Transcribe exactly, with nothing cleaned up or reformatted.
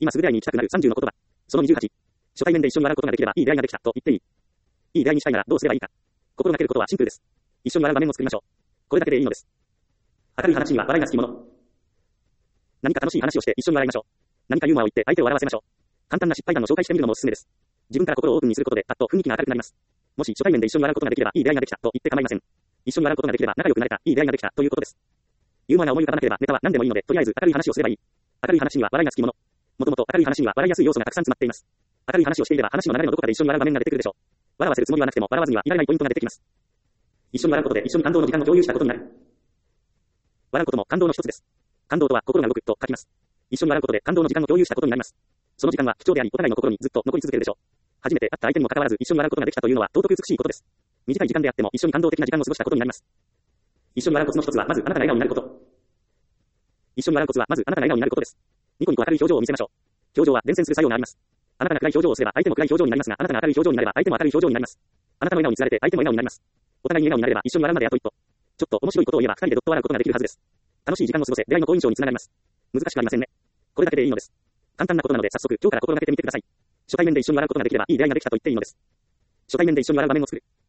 今すぐ出会いに行きたくなるさんじゅうの言葉。そのにじゅうはち。初対面で一緒に笑うことができればいい出会いができたと言っていい。いい出会いにしたいならどうすればいいか。心がけることはシンプルです。一緒に笑う場面を作りましょう。これだけでいいのです。明るい話には笑いがつきもの。何か楽しい話をして一緒に笑いましょう。何かユーモアを言って相手を笑わせましょう。簡単な失敗談を紹介してみるのもおすすめです。自分から心をオープンにすることでパッと雰囲気が明るくなります。もし初対面で一緒に笑うことができればいい出会いができたと言って構いません。一緒に笑うことができれば仲良くなれたいい出会いができたということです。ユーモアが思い浮かばなければネタは何でもいいのでとりあえず明るい話をすればいい。明るい話には笑いがつきもの。もともと明るい話には笑いやすい要素がたくさん詰まっています。明るい話をしていれば話の流れのどこかで一緒に笑う場面が出てくるでしょう。笑わせるつもりはなくても笑わずにはいられないポイントが出てきます。一緒に笑うことで一緒に感動の時間を共有したことになる。笑うことも感動の一つです。感動とは心が動くと書きます。一緒に笑うことで感動の時間を共有したことになります。その時間は貴重であり、お互いの心にずっと残り続けるでしょう。初めて会った相手にもかかわらず一緒に笑うことができたというのは尊く美しいことです。短い時間であっても一緒に感動的な時間を過ごしたことになります。一緒に笑うコツの一つはまずあなたが笑顔になること。一緒に笑うコツはまずあなたが笑顔になることです。ニコニコ明るい表情を見せましょう。表情は伝染する作用があります。あなたが暗い表情をすれば相手も暗い表情になりますが、あなたが明るい表情になれば相手も明るい表情になります。あなたの笑顔につられて相手も笑顔になります。お互いに笑顔になれば一緒に笑うまであと一歩。ちょっと面白いことを言えば二人でどっと笑うことができるはずです。楽しい時間を過ごせ、出会いの好印象につながります。難しくありませんね。これだけでいいのです。簡単なことなので早速今日から心がけてみてください。初対面で一緒に笑うことができればいい出会いができたと言っていいのです。初対面で一緒に笑う場面を作る。